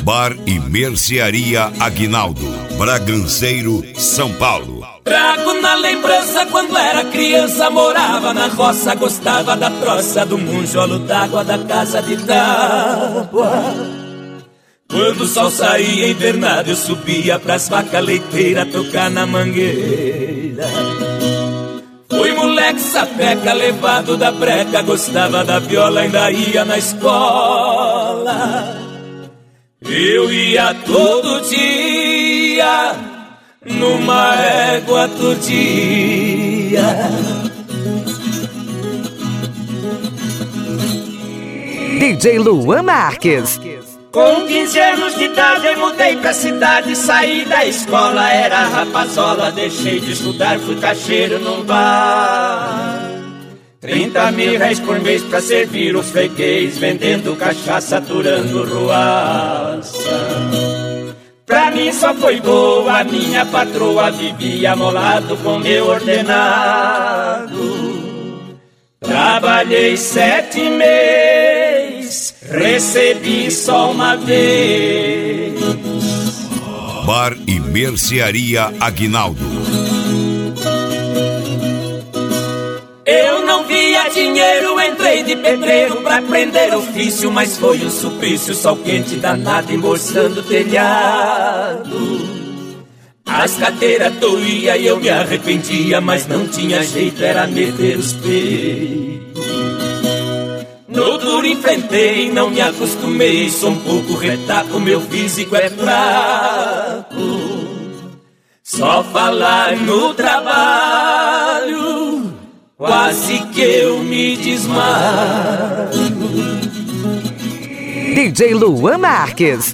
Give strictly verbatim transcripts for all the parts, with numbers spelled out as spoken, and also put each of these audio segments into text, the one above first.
Bar e Mercearia Aguinaldo, Braganceiro, São Paulo. Trago na lembrança quando era criança, morava na roça, gostava da troça, do monjolo d'água da casa de tábua. Quando o sol saía invernado, eu subia pras vacas leiteiras tocar na mangueira. Fui moleque sapeca, levado da breca, gostava da viola, ainda ia na escola. Eu ia todo dia numa égua tordia. D J Luan Marques. Com quinze anos de idade eu mudei pra cidade, saí da escola, era rapazola, deixei de estudar, fui caixeiro num bar. Trinta mil reais por mês pra servir os freguês, vendendo cachaça, aturando ruaça. Pra mim só foi boa, minha patroa vivia molado com meu ordenado. Trabalhei sete meses, recebi só uma vez. Bar e Mercearia Aguinaldo. Eu não via dinheiro, entrei de pedreiro pra aprender ofício, mas foi um suplício, sol quente danado embolsando o telhado. As cadeiras doía e eu me arrependia, mas não tinha jeito, era meter os peitos. No duro enfrentei, não me acostumei, sou um pouco retaco, meu físico é fraco. Só falar no trabalho, quase que eu me desmaio. D J Luan Marques.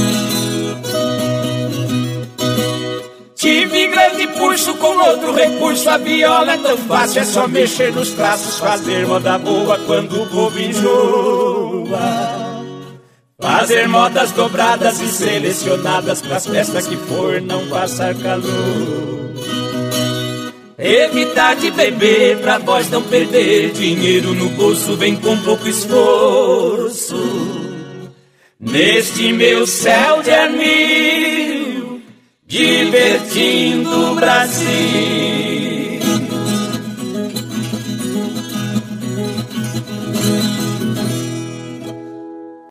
Tive grande pulso com outro recurso, a viola é tão fácil, é só mexer nos traços, fazer moda boa quando o povo enjoa. Fazer modas dobradas e selecionadas pras festas que for não passar calor. Evitar de beber pra voz não perder, dinheiro no bolso vem com pouco esforço. Neste meu céu de anil, divertindo o Brasil.